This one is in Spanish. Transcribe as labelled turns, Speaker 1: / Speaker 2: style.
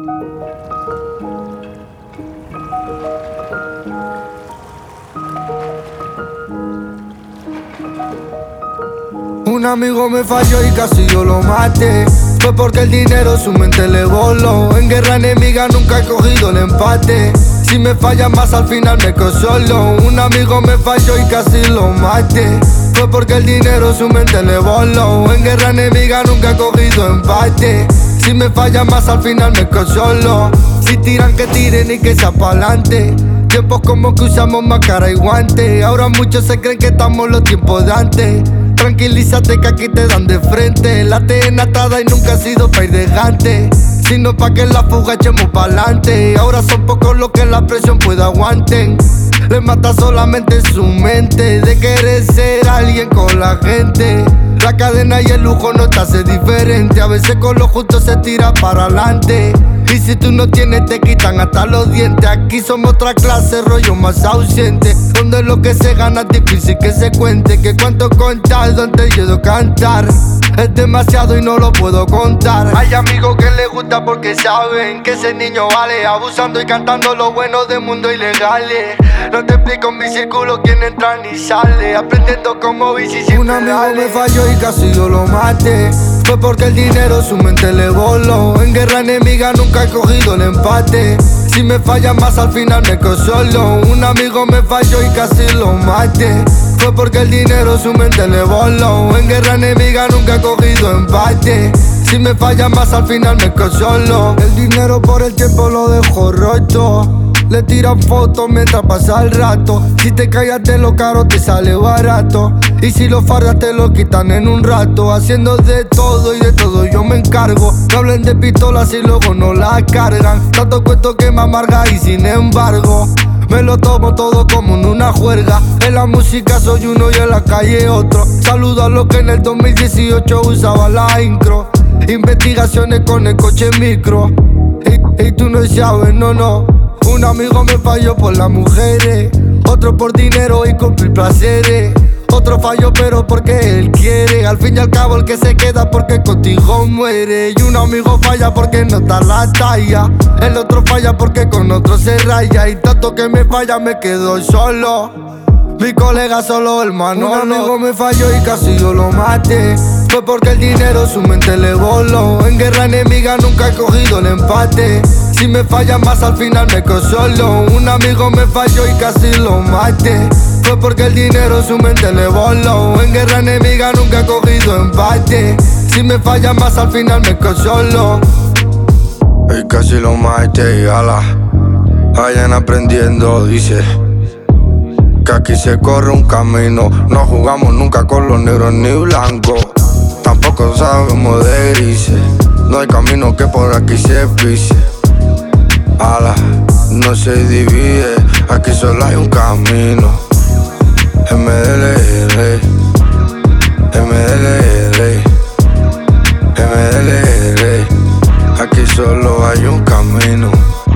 Speaker 1: Un amigo me falló y casi yo lo maté. Fue porque el dinero su mente le voló. En guerra enemiga nunca he cogido el empate. Si me falla más al final me quedo solo. Un amigo me falló y casi lo maté. Fue porque el dinero su mente le voló. En guerra enemiga nunca he cogido empate. Si me falla más al final me quedo solo. Si tiran que tiren y que sea pa'lante. Tiempos como que usamos máscara y guante. Ahora muchos se creen que estamos los tiempos de antes. Tranquilízate que aquí te dan de frente. La TN atada y nunca ha sido pa' ir de gante, sino pa' que en la fuga echemos pa'lante. Ahora son pocos los que la presión puede aguanten. Les mata solamente su mente de querer ser alguien con la gente. La cadena y el lujo no te hace diferente. A veces con lo justo se tira para adelante. Y si tú no tienes te quitan hasta los dientes. Aquí somos otra clase, rollo más ausente, donde lo que se gana es difícil que se cuente. Que cuánto contar antes yo de cantar es demasiado y no lo puedo contar. Hay amigos que les gusta porque saben que ese niño vale, abusando y cantando lo bueno de mundo ilegales. No te explico en mi círculo quién entra ni sale, aprendiendo como bici siempre. Un amigo me falló y casi yo lo maté. Fue porque el dinero su mente le voló. En guerra enemiga nunca he cogido el empate. Si me falla más al final me quedo solo. Un amigo me falló y casi lo maté. Fue porque el dinero su mente le voló. En guerra enemiga nunca he cogido empate. Si me falla más al final me quedo solo. El dinero por el tiempo lo dejo roto. Le tiran fotos mientras pasa el rato. Si te callas de lo caro te sale barato. Y si lo fardas te lo quitan en un rato. Haciendo de todo y de todo yo me encargo. No hablen de pistolas y luego no la cargan. Tanto cuento que me amarga y sin embargo me lo tomo todo como en una juerga. En la música soy uno y en la calle otro. Saludo a los que en el 2018 usaba la incro. Investigaciones con el coche micro. Y tú no sabes, no. Un amigo me falló por las mujeres, otro por dinero y cumplir placeres. Otro falló pero porque él quiere. Al fin y al cabo el que se queda porque contigo muere. Y un amigo falla porque no está la talla. El otro falla porque con otro se raya. Y tanto que me falla me quedo solo. Mi colega solo hermano. Un amigo me falló y casi yo lo maté. Fue porque el dinero su mente le voló. En guerra enemiga nunca he cogido el empate. Si me falla más al final me quedo solo. Un amigo me falló y casi lo maté. Fue porque el dinero su mente le voló. En guerra enemiga nunca he cogido empate. Si me falla más al final me quedo solo.
Speaker 2: Y casi lo maté y ala. Vayan aprendiendo, dice que aquí se corre un camino. No jugamos nunca con los negros ni blancos. Tampoco sabemos de grises. No hay camino que por aquí se pise. Ala, no se divide. Aquí solo hay un camino. MDLR, MDLR, MDLR. Aquí solo hay un camino.